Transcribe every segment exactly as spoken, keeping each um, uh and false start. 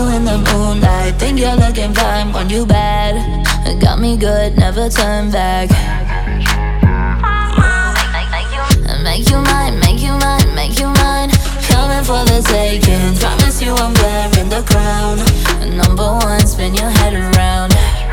you in the moonlight. Think you're looking fine, want you bad. Got me good, never turn back. Make you mine, make you mine, make you mine. Coming for the taking. Promise you I'm wearing the crown. Number one, spin your head around.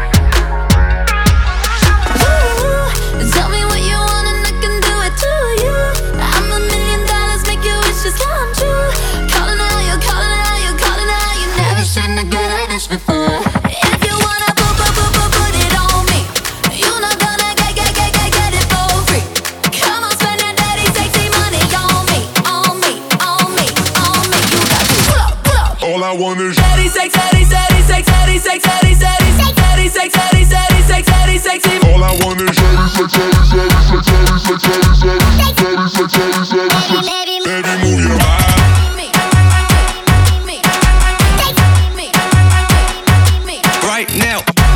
Ooh, tell me what you want and I can do it to you. I'm a million dollars, make your wishes come true. Calling out, you're calling out, you're calling out. You never seen a girl like this before. If you wanna put, put, put, put, put it on me, you're not gonna get, get, get, get, get it for free. Come on, spend your daddy sexy money on me, on me, on me, on me. You got to pull up, pull up. All I want is daddy sex, daddy, daddy sex, daddy sex, daddy, daddy sex, daddy sex, daddy, daddy sex, daddy sexy. all I want is daddy sex, daddy sex, daddy sex, daddy sex, daddy sex, daddy sex, daddy sex. Baby, move your body. Right now.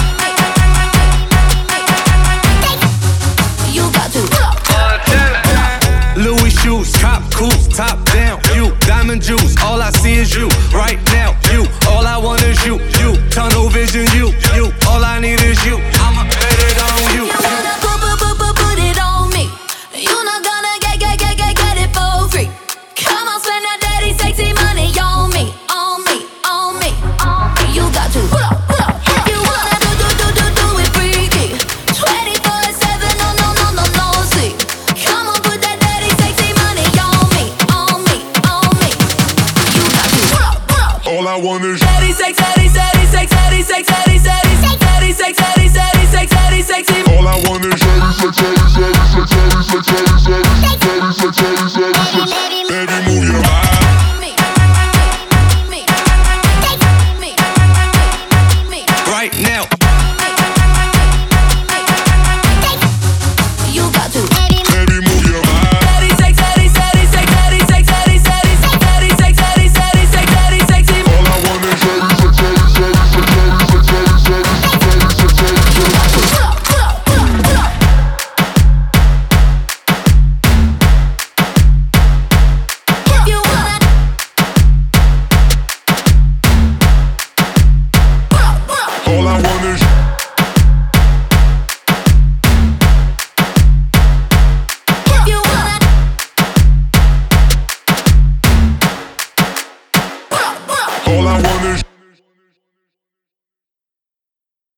You got to pull up. Louis shoes, top cool, top down. You, diamond juice, all I see is you. Right now, you, all I want is you. You, tunnel vision, you, you, all I need is you. I'ma bet it on you. You wanna put, put, put, put, put it on me. You're not gonna get, get, get, get, get it for free. Come on, spend that daddy sexy money on me, on me, on me, on me. You got to pull up, pull up. If you wanna do, do, do, do, do it freaky. twenty-four seven, no, no, no, no, no, see. Come on, put that daddy sexy money on me, on me, on me. You got to pull up, pull up. All I want is Daddy sex, daddy, daddy sex, daddy sex, daddy, daddy sex, daddy sex, daddy, daddy sex, daddy sexy. all I want is daddy sex, daddy sex, daddy sex, daddy sex, daddy sex, daddy sex, daddy sex. Baby, move your body.